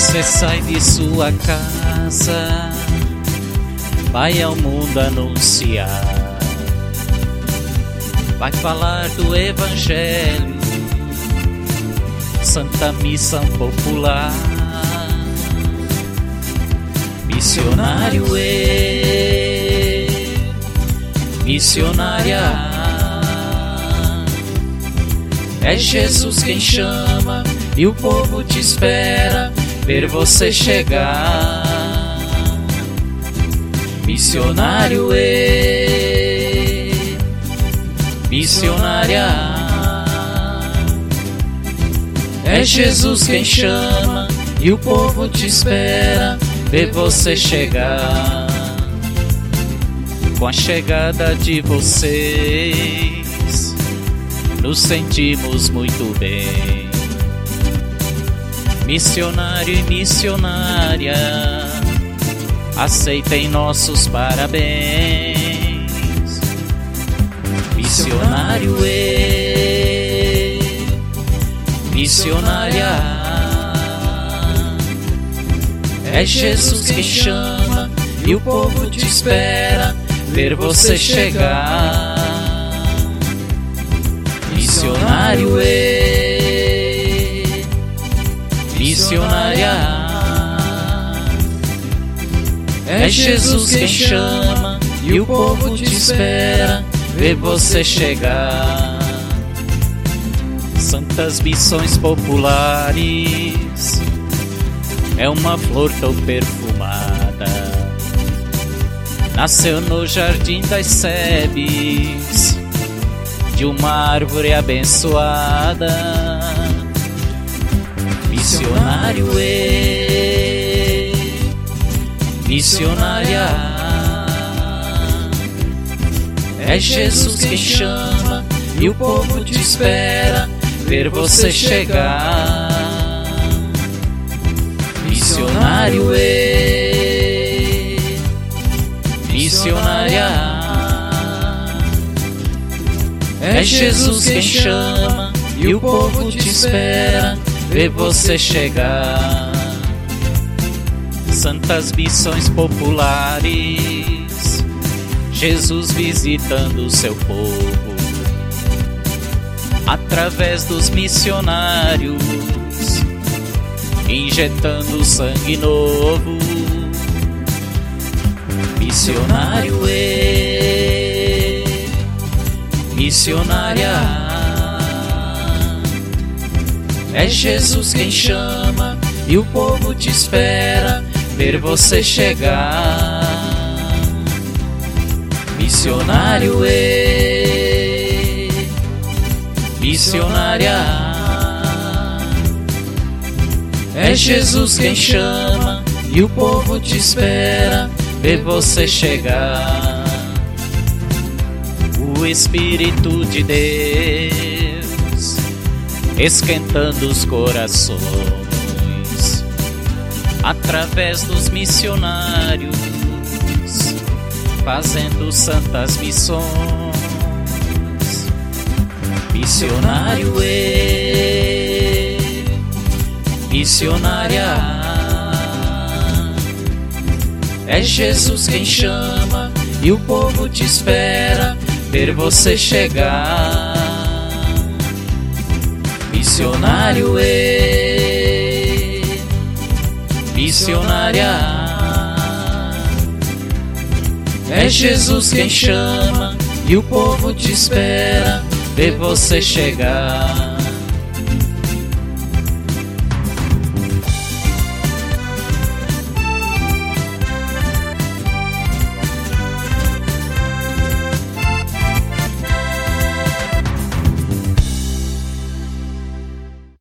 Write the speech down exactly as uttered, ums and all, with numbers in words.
Você sai de sua casa, vai ao mundo anunciar, vai falar do Evangelho, Santa Missa Popular. Missionário e missionária, é Jesus quem chama e o povo te espera ver você chegar. Missionário e missionária, é Jesus quem chama e o povo te espera ver você chegar. Com a chegada de vocês, nos sentimos muito bem. Missionário e missionária, aceitem nossos parabéns. Missionário e missionária, é Jesus quem chama e o povo te espera ver você chegar. Missionário e missionária, é Jesus quem chama e o povo te espera ver você chegar. Santas Missões Populares é uma flor tão perfumada, nasceu no Jardim das Sebes, de uma árvore abençoada. Missionário e missionária, é Jesus quem chama e o povo te espera ver você chegar. Missionário e missionária, é Jesus quem chama e o povo te espera ver você chegar. Santas Missões Populares, Jesus visitando o seu povo, através dos missionários, injetando sangue novo. Missionário e missionária, é Jesus quem chama e o povo te espera ver você chegar. Missionário e missionária, é Jesus quem chama e o povo te espera ver você chegar. O Espírito de Deus esquentando os corações, através dos missionários, fazendo santas missões. Missionário e missionária, é Jesus quem chama e o povo te espera ver você chegar. Missionário e missionária, é Jesus quem chama e o povo te espera ver você chegar.